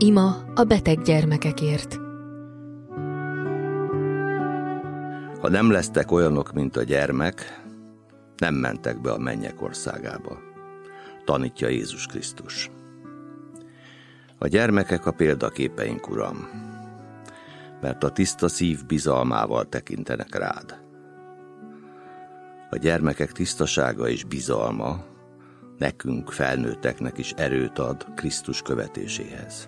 Ima a beteg gyermekekért. Ha nem lesztek olyanok, mint a gyermek, nem mentek be a mennyek országába, tanítja Jézus Krisztus. A gyermekek a példaképeink, Uram, mert a tiszta szív bizalmával tekintenek rád. A gyermekek tisztasága és bizalma nekünk, felnőtteknek is erőt ad Krisztus követéséhez.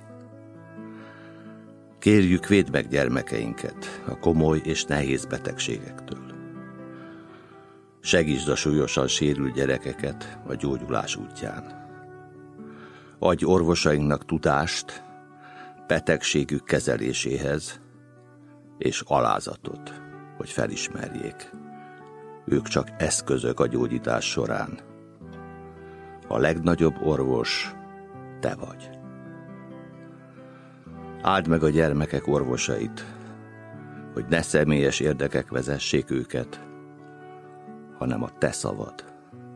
Kérjük, védd meg gyermekeinket a komoly és nehéz betegségektől. Segítsd a súlyosan sérült gyerekeket a gyógyulás útján. Adj orvosainknak tudást betegségük kezeléséhez, és alázatot, hogy felismerjék. Ők csak eszközök a gyógyítás során. A legnagyobb orvos te vagy. Áld meg a gyermekek orvosait, hogy ne személyes érdekek vezessék őket, hanem a te szavad.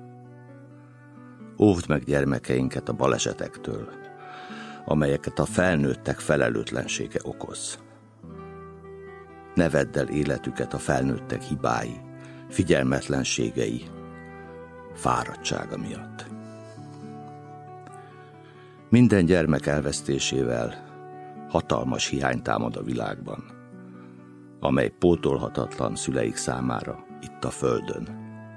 Óvd meg gyermekeinket a balesetektől, amelyeket a felnőttek felelőtlensége okoz. Ne vedd el életüket a felnőttek hibái, figyelmetlenségei, fáradtsága miatt. Minden gyermek elvesztésével hatalmas hiány támad a világban, amely pótolhatatlan szüleik számára itt a földön.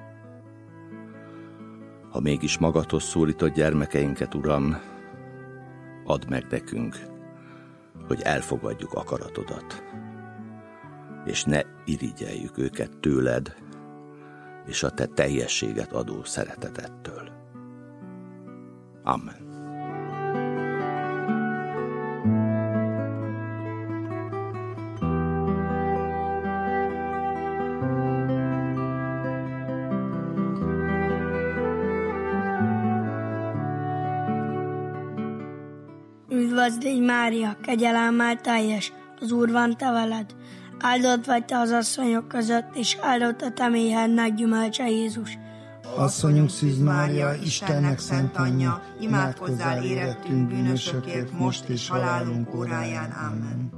Ha mégis magadhoz szólítod gyermekeinket, Uram, add meg nekünk, hogy elfogadjuk akaratodat, és ne irigyeljük őket tőled és a te teljességet adó szeretetettől. Amen. Üdvözlégy Mária, kegyelemmel teljes, az Úr van te veled. Áldott vagy te az asszonyok között, és áldott a te méhednek gyümölcse Jézus. Asszonyunk Szűz Mária, Istennek szent anyja, imádkozzál érettünk bűnösökért, most és halálunk óráján. Amen.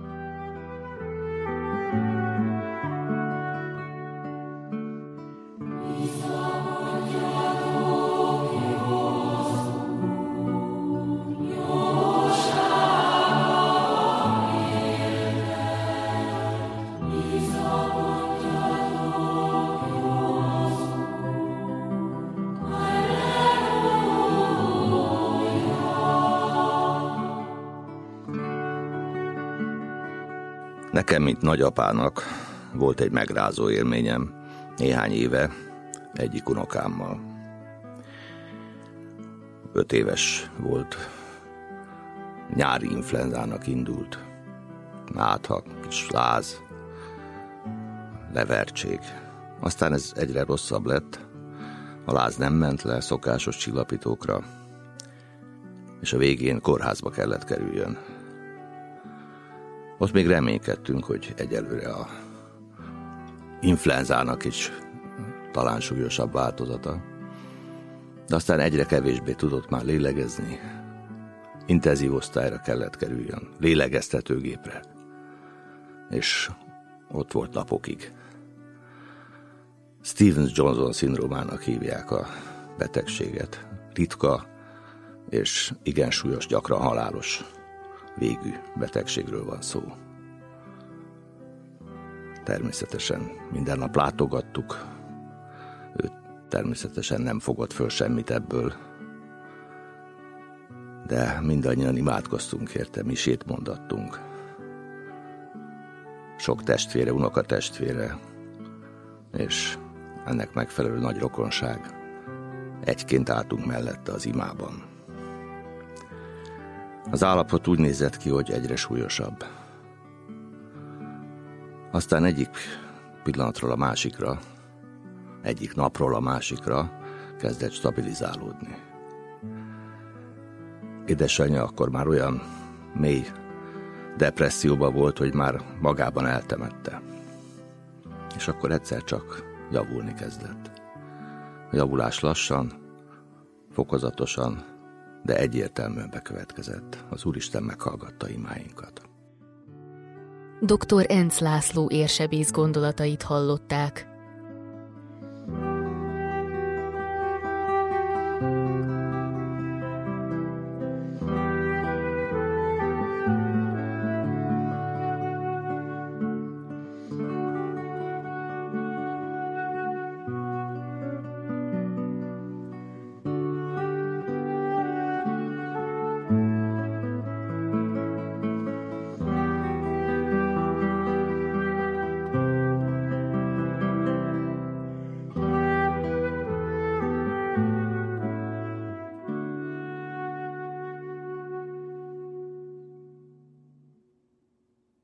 Nekem, mint nagyapának volt egy megrázó élményem néhány éve egyik unokámmal. 5 éves volt, nyári influenzának indult. Náthak, kis láz, levertség. Aztán ez egyre rosszabb lett, a láz nem ment le szokásos csillapítókra, és a végén kórházba kellett kerüljön. Ott még reménykedtünk, hogy egyelőre a influenzának is talán súlyosabb változata. De aztán egyre kevésbé tudott már lélegezni. Intenzív osztályra kellett kerüljön, lélegeztetőgépre. És ott volt napokig. Stevens-Johnson szindrómának hívják a betegséget. Ritka és igen súlyos, gyakran halálos végű betegségről van szó. Természetesen minden nap látogattuk, ő természetesen nem fogott föl semmit ebből, de mindannyian imádkoztunk érte, misét mondattunk. Sok testvére, unokatestvére, és ennek megfelelő nagy rokonság. Egyként álltunk mellette az imában. Az állapot úgy nézett ki, hogy egyre súlyosabb. Aztán egyik pillanatról a másikra, egyik napról a másikra kezdett stabilizálódni. Édesanyja akkor már olyan mély depresszióban volt, hogy már magában eltemette. És akkor egyszer csak javulni kezdett. A javulás lassan, fokozatosan, de egyértelműen bekövetkezett. Az Úristen meghallgatta imáinkat. Dr. Enz László érsebész gondolatait hallották.